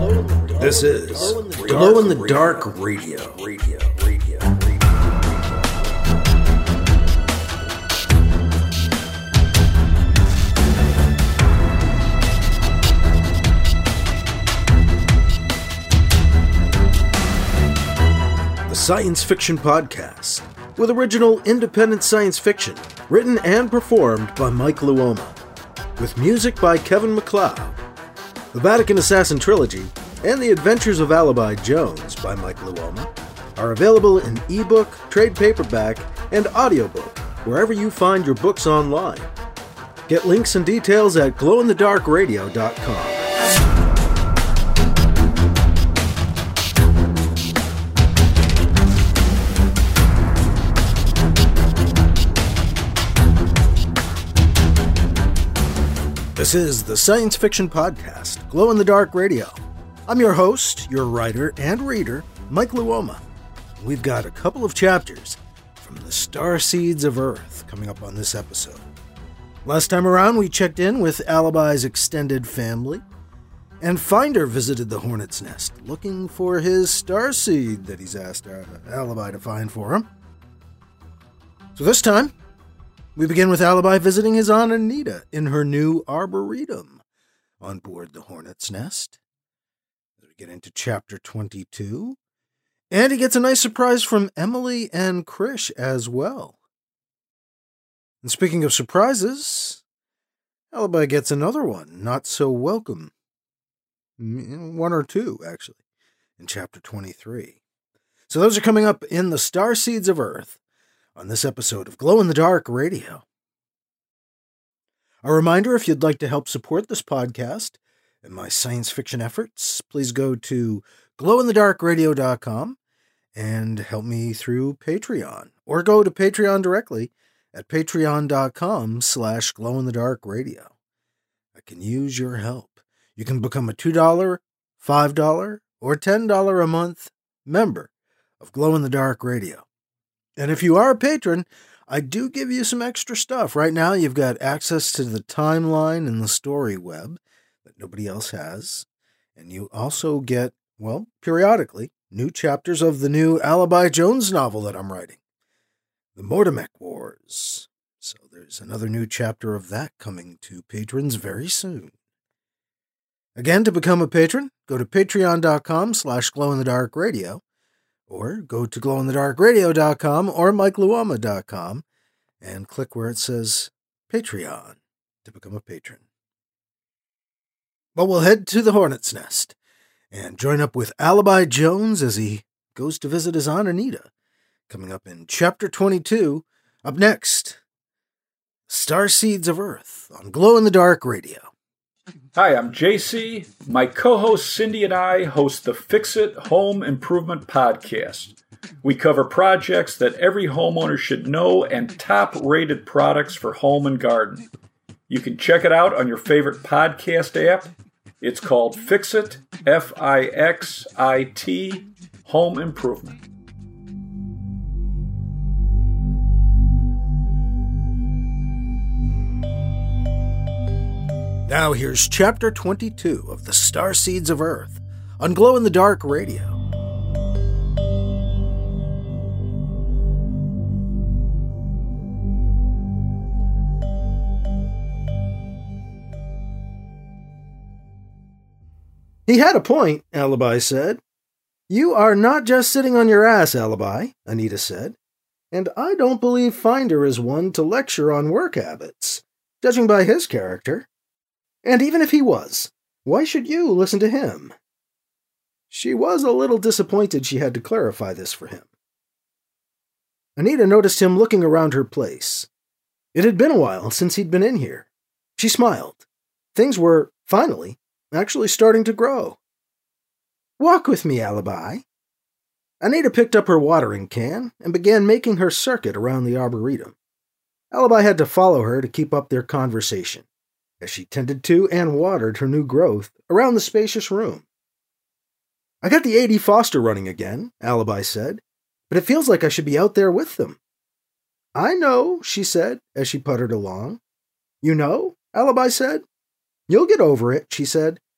This is Glow in the Dark Radio. The Science Fiction Podcast, with original independent science fiction, written and performed by Mike Luoma, with music by Kevin MacLeod. The Vatican Assassin Trilogy and The Adventures of Alibi Jones by Mike Luoma are available in ebook, trade paperback, and audiobook wherever you find your books online. Get links and details at glowinthedarkradio.com. This is the Science Fiction Podcast, Glow in the Dark Radio. I'm your host, your writer and reader, Mike Luoma. We've got a couple of chapters from the Starseeds of Earth coming up on this episode. Last time around, we checked in with Alibi's extended family, and Finder visited the Hornet's Nest looking for his starseed that he's asked Alibi to find for him. So this time, we begin with Alibi visiting his Aunt Anita in her new arboretum on board the Hornet's Nest. We get into chapter 22, and he gets a nice surprise from Emily and Krish as well. And speaking of surprises, Alibi gets another one, not so welcome. One or two, actually, in chapter 23. So those are coming up in the Starseeds of Earth on this episode of Glow in the Dark Radio. A reminder, if you'd like to help support this podcast and my science fiction efforts, please go to glowinthedarkradio.com and help me through Patreon, or go to Patreon directly at patreon.com/glowinthedarkradio. I can use your help. You can become a $2, $5, or $10 a month member of Glow in the Dark Radio. And if you are a patron, I do give you some extra stuff. Right now, you've got access to the timeline and the story web that nobody else has. And you also get, well, periodically, new chapters of the new Alibi Jones novel that I'm writing, The Mortimek Wars. So there's another new chapter of that coming to patrons very soon. Again, to become a patron, go to patreon.com/glowinthedarkradio. Or go to glowinthedarkradio.com or mikeluoma.com and click where it says Patreon to become a patron. But we'll head to the Hornet's Nest and join up with Alibi Jones as he goes to visit his Aunt Anita, coming up in chapter 22. Up next, Starseeds of Earth on Glow in the Dark Radio. Hi, I'm JC. My co-host Cindy and I host the Fix-It Home Improvement Podcast. We cover projects that every homeowner should know and top-rated products for home and garden. You can check it out on your favorite podcast app. It's called Fix-It, F-I-X-I-T, Home Improvement. Now here's chapter 22 of the Starseeds of Earth on Glow in the Dark Radio. He had a point, Alibi said. You are not just sitting on your ass, Alibi, Anita said. And I don't believe Finder is one to lecture on work habits, judging by his character. And even if he was, why should you listen to him? She was a little disappointed she had to clarify this for him. Anita noticed him looking around her place. It had been a while since he'd been in here. She smiled. Things were, finally, actually starting to grow. Walk with me, Alibi. Anita picked up her watering can and began making her circuit around the arboretum. Alibi had to follow her to keep up their conversation, as she tended to and watered her new growth around the spacious room. I got the A.D. Foster running again, Alibi said, but it feels like I should be out there with them. I know, she said, as she puttered along. You know? Alibi said. You'll get over it, she said.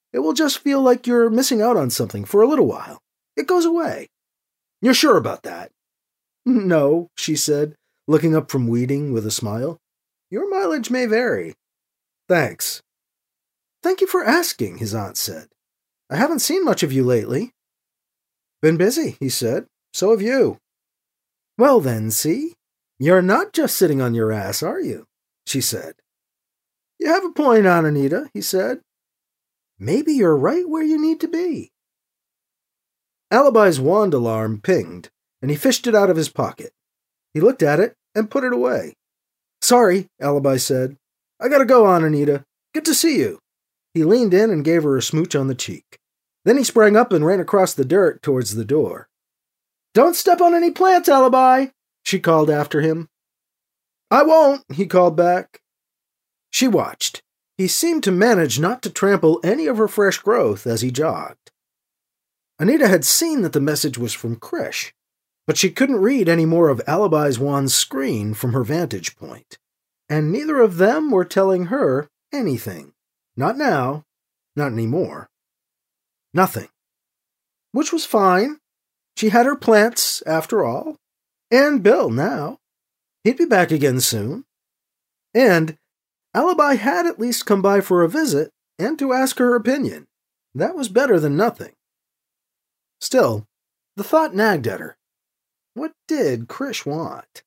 It will just feel like you're missing out on something for a little while. It goes away. You're sure about that? No, she said, looking up from weeding with a smile. Your mileage may vary. Thanks. Thank you for asking, his aunt said. I haven't seen much of you lately. Been busy, he said. So have you. Well then, see? You're not just sitting on your ass, are you? She said. You have a point, Aunt Anita, he said. Maybe you're right where you need to be. Alibi's wand alarm pinged, and he fished it out of his pocket. He looked at it and put it away. Sorry, Alibi said. I gotta go, Aunt Anita. Good to see you. He leaned in and gave her a smooch on the cheek. Then he sprang up and ran across the dirt towards the door. Don't step on any plants, Alibi, she called after him. I won't, he called back. She watched. He seemed to manage not to trample any of her fresh growth as he jogged. Anita had seen that the message was from Krish, but she couldn't read any more of Alibi's wand's screen from her vantage point, and neither of them were telling her anything. Not now, not anymore. Nothing. Which was fine. She had her plants, after all, and Bill now. He'd be back again soon. And Alibi had at least come by for a visit and to ask her opinion. That was better than nothing. Still, the thought nagged at her. What did Krish want?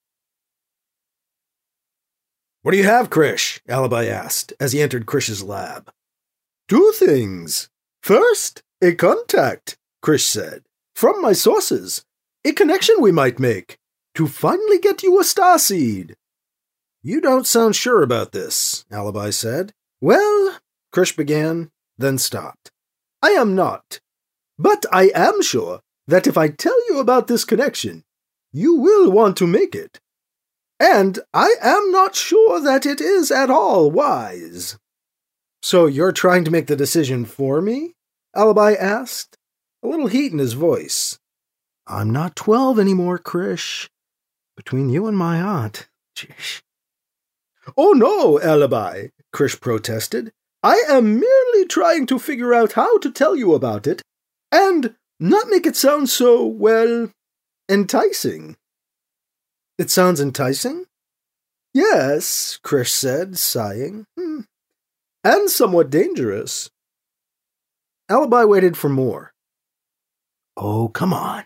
What do you have, Krish? Alibi asked as he entered Krish's lab. 2 things. First, a contact, Krish said. From my sources. A connection we might make. To finally get you a starseed. You don't sound sure about this, Alibi said. Well, Krish began, then stopped. I am not. But I am sure that if I tell you about this connection, you will want to make it. And I am not sure that it is at all wise. So you're trying to make the decision for me? Alibi asked, a little heat in his voice. I'm not 12 anymore, Krish. Between you and my aunt. Jeez. Oh no, Alibi, Krish protested. I am merely trying to figure out how to tell you about it, and not make it sound so, well, enticing. It sounds enticing? Yes, Krish said, sighing. And somewhat dangerous. Alibi waited for more. Oh, come on.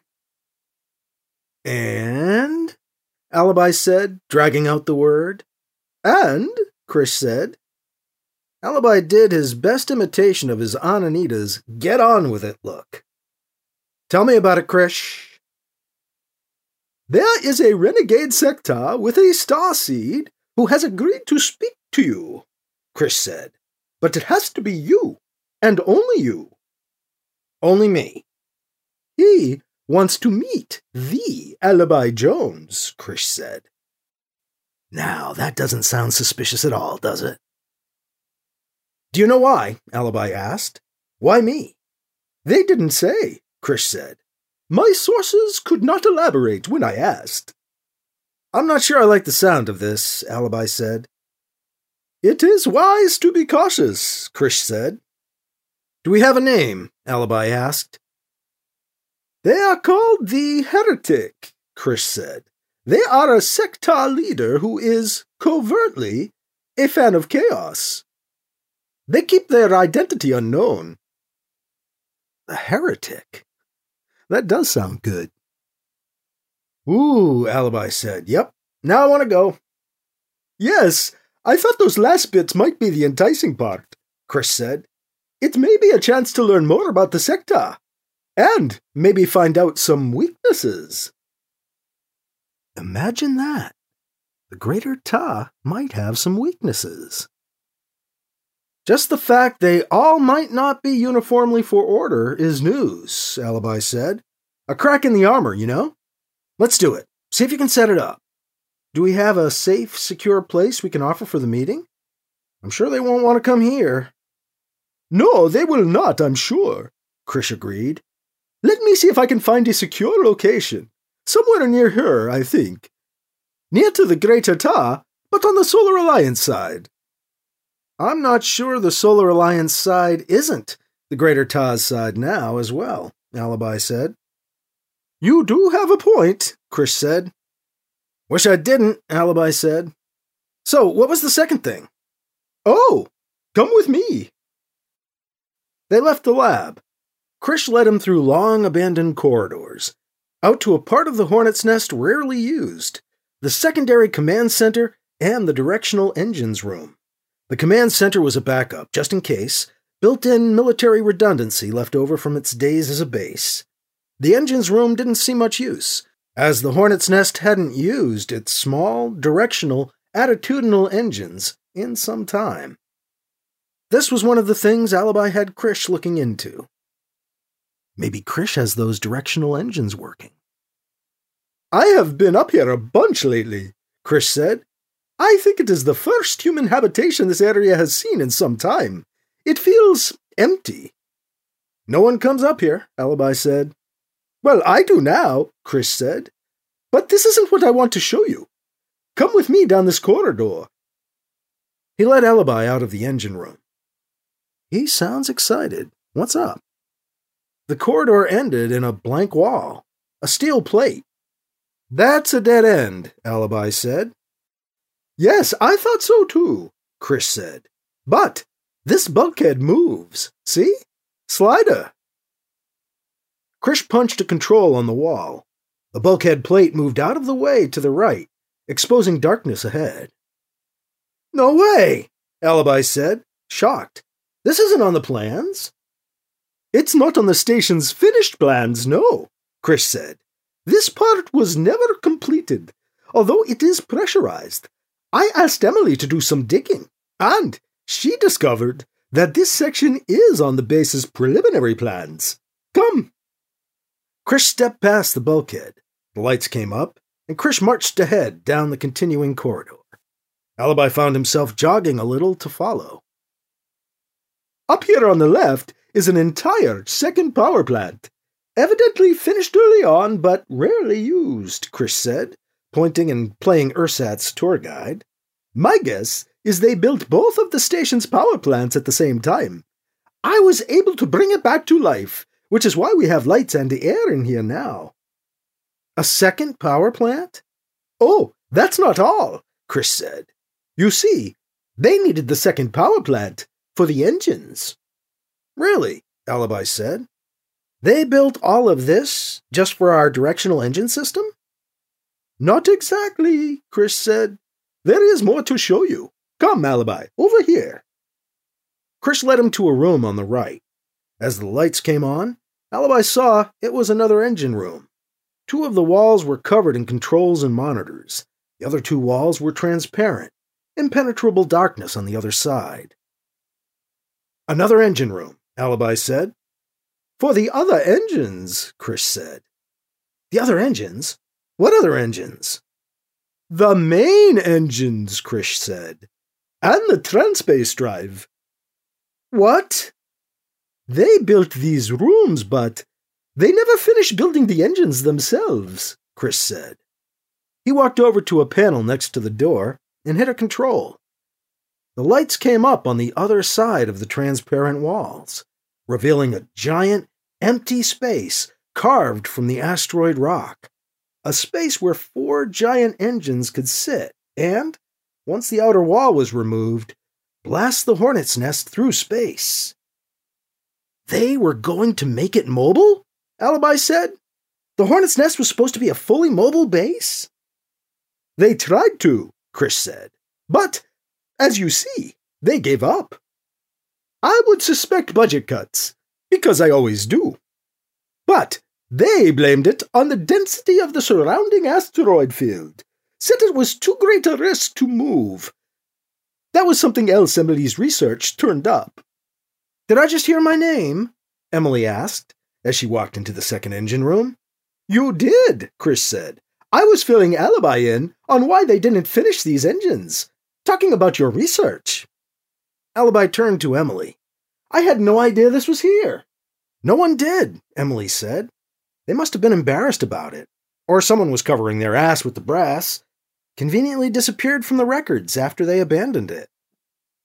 And? Alibi said, dragging out the word. And? Krish said. Alibi did his best imitation of his Aunt Anita's get-on-with-it look. Tell me about it, Krish. There is a renegade sector with a starseed who has agreed to speak to you, Krish said. But it has to be you, and only you. Only me. He wants to meet the Alibi Jones, Krish said. Now, that doesn't sound suspicious at all, does it? Do you know why? Alibi asked. Why me? They didn't say, Krish said. My sources could not elaborate when I asked. I'm not sure I like the sound of this, Alibi said. It is wise to be cautious, Krish said. Do we have a name? Alibi asked. They are called the Heretic, Krish said. They are a sector leader who is, covertly, a fan of chaos. They keep their identity unknown. The Heretic? That does sound good. Ooh, Alibi said. Yep, now I want to go. Yes, I thought those last bits might be the enticing part, Krish said. It may be a chance to learn more about the sector, and maybe find out some weaknesses. Imagine that. The Greater Ta might have some weaknesses. Just the fact they all might not be uniformly for order is news, Alibi said. A crack in the armor, you know? Let's do it. See if you can set it up. Do we have a safe, secure place we can offer for the meeting? I'm sure they won't want to come here. No, they will not, I'm sure, Krish agreed. Let me see if I can find a secure location. Somewhere near her, I think. Near to the Greater Ta, but on the Solar Alliance side. I'm not sure the Solar Alliance side isn't the Greater Taz side now as well, Alibi said. You do have a point, Krish said. Wish I didn't, Alibi said. So, what was the second thing? Oh, come with me. They left the lab. Krish led him through long, abandoned corridors, out to a part of the Hornet's Nest rarely used, the secondary command center and the directional engines room. The command center was a backup, just in case, built-in military redundancy left over from its days as a base. The engines room didn't see much use, as the Hornet's Nest hadn't used its small, directional, attitudinal engines in some time. This was one of the things Alibi had Krish looking into. Maybe Krish has those directional engines working. I have been up here a bunch lately, Krish said. I think it is the first human habitation this area has seen in some time. It feels empty. No one comes up here, Alibi said. Well, I do now, Krish said. But this isn't what I want to show you. Come with me down this corridor. He led Alibi out of the engine room. He sounds excited. What's up? The corridor ended in a blank wall, a steel plate. That's a dead end, Alibi said. Yes, I thought so too, Krish said. But this bulkhead moves. See? Slider. Krish punched a control on the wall. The bulkhead plate moved out of the way to the right, exposing darkness ahead. No way, Alibi said, shocked. This isn't on the plans. It's not on the station's finished plans, no, Krish said. This part was never completed, although it is pressurized. I asked Emily to do some digging, and she discovered that this section is on the base's preliminary plans. Come. Krish stepped past the bulkhead. The lights came up, and Krish marched ahead down the continuing corridor. Alibi found himself jogging a little to follow. Up here on the left is an entire second power plant. Evidently finished early on, but rarely used, Krish said, pointing and playing Ursat's tour guide. My guess is they built both of the station's power plants at the same time. I was able to bring it back to life, which is why we have lights and air in here now. A second power plant? Oh, that's not all, Krish said. You see, they needed the second power plant for the engines. Really? Alibi said. They built all of this just for our directional engine system? Not exactly, Krish said. There is more to show you. Come, Alibi, over here. Krish led him to a room on the right. As the lights came on, Alibi saw it was another engine room. Two of the walls were covered in controls and monitors. The other two walls were transparent, impenetrable darkness on the other side. Another engine room, Alibi said. For the other engines, Krish said. The other engines? What other engines? The main engines, Krish said. And the Transpace drive. What? They built these rooms, but they never finished building the engines themselves, Krish said. He walked over to a panel next to the door and hit a control. The lights came up on the other side of the transparent walls, revealing a giant, empty space carved from the asteroid rock. A space where 4 giant engines could sit and, once the outer wall was removed, blast the Hornet's Nest through space. They were going to make it mobile? Alibi said. The Hornet's Nest was supposed to be a fully mobile base? They tried to, Krish said. But, as you see, they gave up. I would suspect budget cuts, because I always do. But they blamed it on the density of the surrounding asteroid field, said it was too great a risk to move. That was something else Emily's research turned up. Did I just hear my name? Emily asked, as she walked into the second engine room. You did, Krish said. I was filling Alibi in on why they didn't finish these engines, talking about your research. Alibi turned to Emily. I had no idea this was here. No one did, Emily said. They must have been embarrassed about it, or someone was covering their ass with the brass, conveniently disappeared from the records after they abandoned it.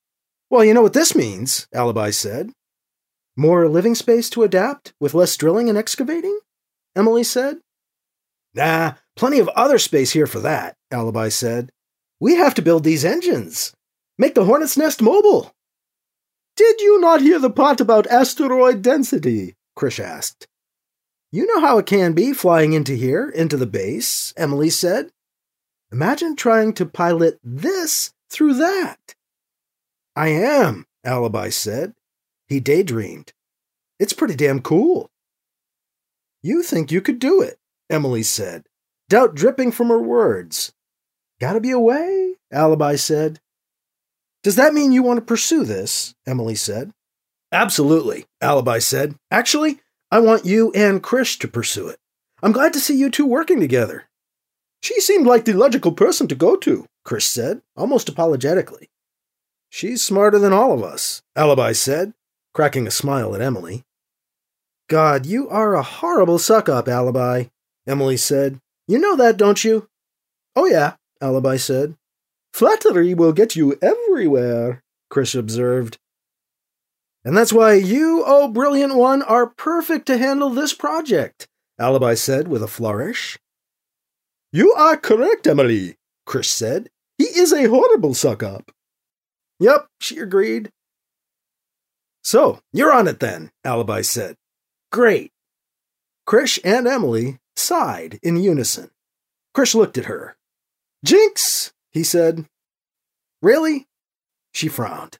Well, you know what this means, Alibi said. More living space to adapt, with less drilling and excavating? Emily said. Nah, plenty of other space here for that, Alibi said. We have to build these engines. Make the Hornet's Nest mobile. Did you not hear the part about asteroid density? Krish asked. You know how it can be flying into here, into the base, Emily said. Imagine trying to pilot this through that. I am, Alibi said. He daydreamed. It's pretty damn cool. You think you could do it, Emily said, doubt dripping from her words. Gotta be a way, Alibi said. Does that mean you want to pursue this? Emily said. Absolutely, Alibi said. Actually, I want you and Krish to pursue it. I'm glad to see you two working together. She seemed like the logical person to go to, Krish said, almost apologetically. She's smarter than all of us, Alibi said, cracking a smile at Emily. God, you are a horrible suck-up, Alibi, Emily said. You know that, don't you? Oh yeah, Alibi said. Flattery will get you everywhere, Krish observed. And that's why you, oh brilliant one, are perfect to handle this project, Alibi said with a flourish. You are correct, Emily, Krish said. He is a horrible suck-up. Yep, she agreed. So, you're on it then, Alibi said. Great. Krish and Emily sighed in unison. Krish looked at her. Jinx, he said. Really? She frowned.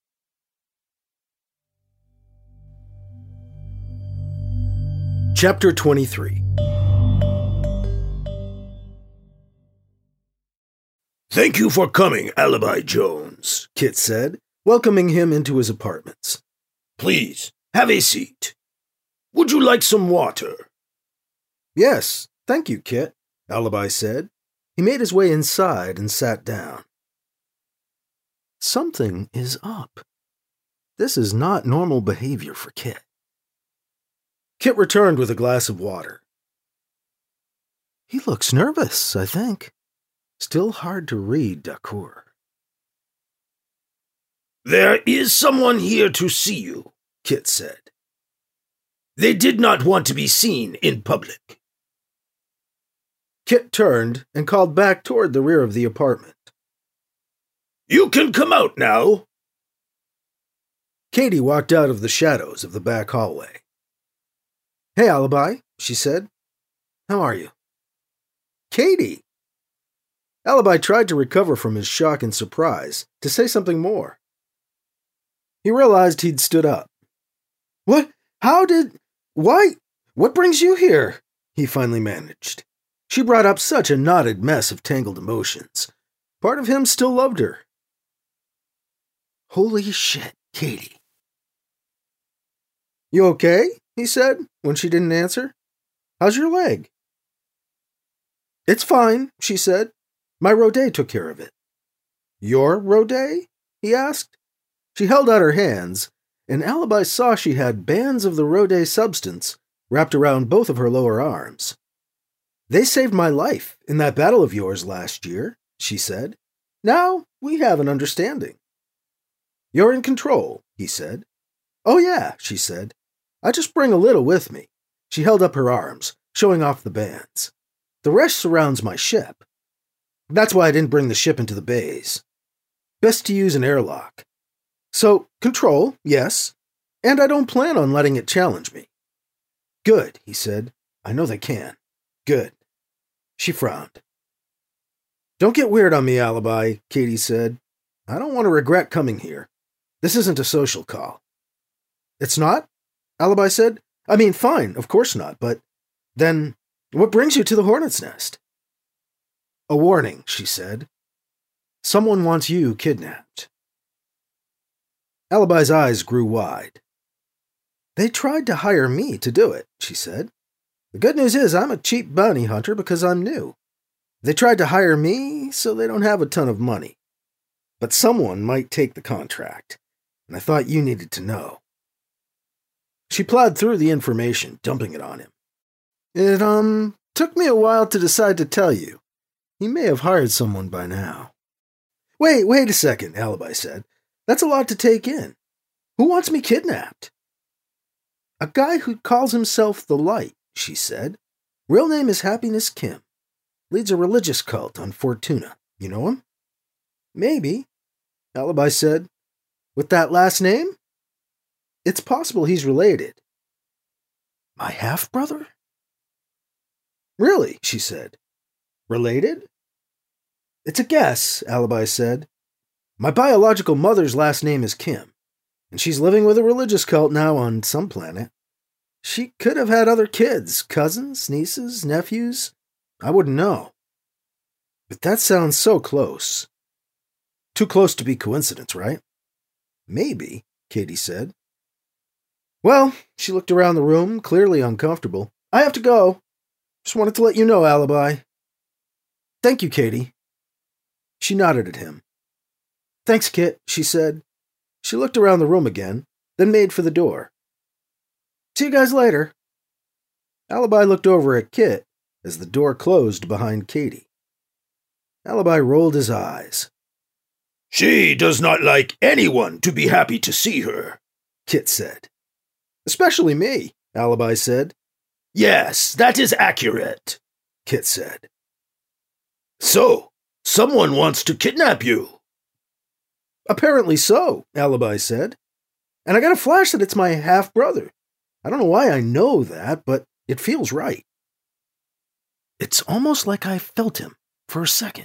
Chapter 23. Thank you for coming, Alibi Jones, Kit said, welcoming him into his apartments. Please, have a seat. Would you like some water? Yes, thank you, Kit, Alibi said. He made his way inside and sat down. Something is up. This is not normal behavior for Kit. Kit returned with a glass of water. He looks nervous, I think. Still hard to read, Dakur. There is someone here to see you, Kit said. They did not want to be seen in public. Kit turned and called back toward the rear of the apartment. You can come out now. Katie walked out of the shadows of the back hallway. Hey, Alibi, she said. How are you? Katie! Alibi tried to recover from his shock and surprise, to say something more. He realized he'd stood up. What? How did... Why? What brings you here? He finally managed. She brought up such a knotted mess of tangled emotions. Part of him still loved her. Holy shit, Katie. You okay? He said, when she didn't answer. How's your leg? It's fine, she said. My Rodet took care of it. Your Rodet? He asked. She held out her hands, and Alibi saw she had bands of the Rodet substance wrapped around both of her lower arms. They saved my life in that battle of yours last year, she said. Now we have an understanding. You're in control, he said. Oh yeah, she said. I just bring a little with me. She held up her arms, showing off the bands. The rest surrounds my ship. That's why I didn't bring the ship into the bays. Best to use an airlock. So, control, yes, and I don't plan on letting it challenge me. Good, he said. I know they can. Good. She frowned. Don't get weird on me, Alibi, Katie said. I don't want to regret coming here. This isn't a social call. It's not? Alibi said. I mean, fine, of course not, but then what brings you to the Hornet's Nest? A warning, she said. Someone wants you kidnapped. Alibi's eyes grew wide. They tried to hire me to do it, she said. The good news is I'm a cheap bounty hunter because I'm new. They tried to hire me, so they don't have a ton of money. But someone might take the contract, and I thought you needed to know. She plowed through the information, dumping it on him. It, took me a while to decide to tell you. He may have hired someone by now. Wait a second, Alibi said. That's a lot to take in. Who wants me kidnapped? A guy who calls himself the Light, she said. Real name is Happiness Kim. Leads a religious cult on Fortuna. You know him? Maybe, Alibi said. With that last name? It's possible he's related. My half-brother? Really, she said. Related? It's a guess, Alibi said. My biological mother's last name is Kim, and she's living with a religious cult now on some planet. She could have had other kids, cousins, nieces, nephews. I wouldn't know. But that sounds so close. Too close to be coincidence, right? Maybe, Katie said. Well, she looked around the room, clearly uncomfortable. I have to go. Just wanted to let you know, Alibi. Thank you, Katie. She nodded at him. Thanks, Kit, she said. She looked around the room again, then made for the door. See you guys later. Alibi looked over at Kit as the door closed behind Katie. Alibi rolled his eyes. She does not like anyone to be happy to see her, Kit said. Especially me, Alibi said. Yes, that is accurate, Kit said. So, someone wants to kidnap you. Apparently so, Alibi said. And I got a flash that it's my half-brother. I don't know why I know that, but it feels right. It's almost like I felt him for a second.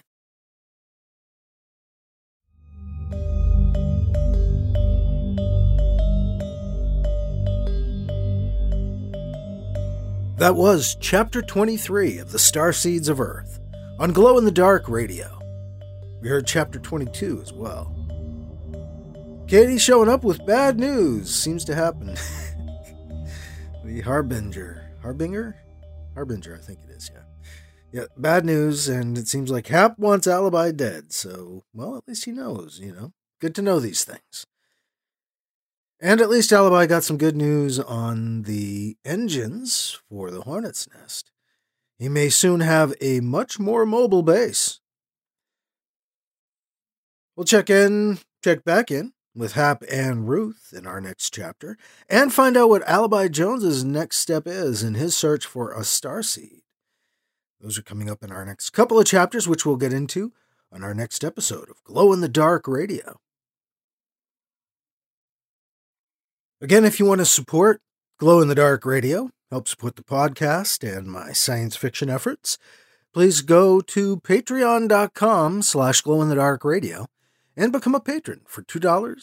That was Chapter 23 of The Starseeds of Earth on Glow in the Dark Radio. We heard Chapter 22 as well. Katie showing up with bad news seems to happen. The Harbinger, I think it is, yeah. Yeah, bad news, and it seems like Hap wants Alibi dead, so, well, at least he knows, Good to know these things. And at least Alibi got some good news on the engines for the Hornet's Nest. He may soon have a much more mobile base. We'll check back in with Hap and Ruth in our next chapter, and find out what Alibi Jones's next step is in his search for a starseed. Those are coming up in our next couple of chapters, which we'll get into on our next episode of Glow in the Dark Radio. Again, if you want to support Glow in the Dark Radio, help support the podcast and my science fiction efforts, please go to patreon.com/glowinthedarkradio and become a patron for $2,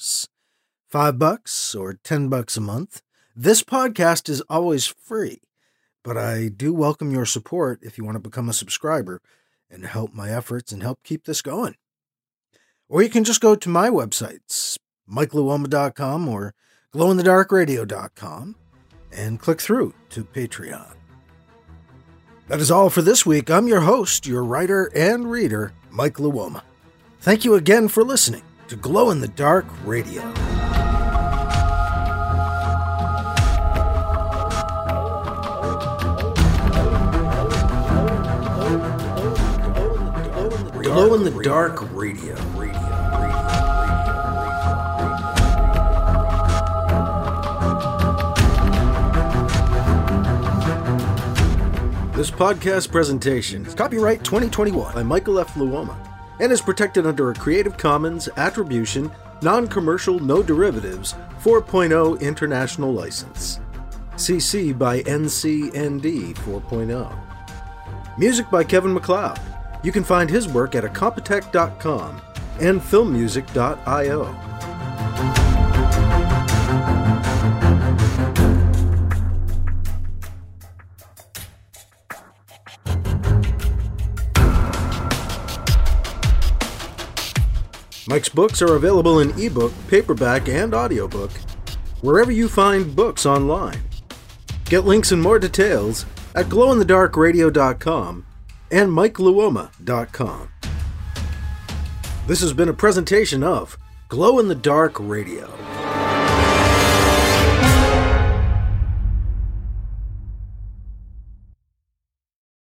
$5, or $10 a month. This podcast is always free, but I do welcome your support if you want to become a subscriber and help my efforts and help keep this going. Or you can just go to my websites, MikeLuoma.com or glowinthedarkradio.com, and click through to Patreon. That is all for this week. I'm your host, your writer and reader, Mike Luoma. Thank you again for listening to Glow in the Dark Radio. Glow in the Dark Radio. This podcast presentation is copyright 2021 by Michael F. Luoma and is protected under a Creative Commons Attribution, Non-Commercial, No Derivatives 4.0 International License. CC by NCND 4.0. Music by Kevin MacLeod. You can find his work at Incompetech.com and filmmusic.io. Mike's books are available in ebook, paperback, and audiobook, wherever you find books online. Get links and more details at glowinthedarkradio.com and MikeLuoma.com. This has been a presentation of Glow in the Dark Radio.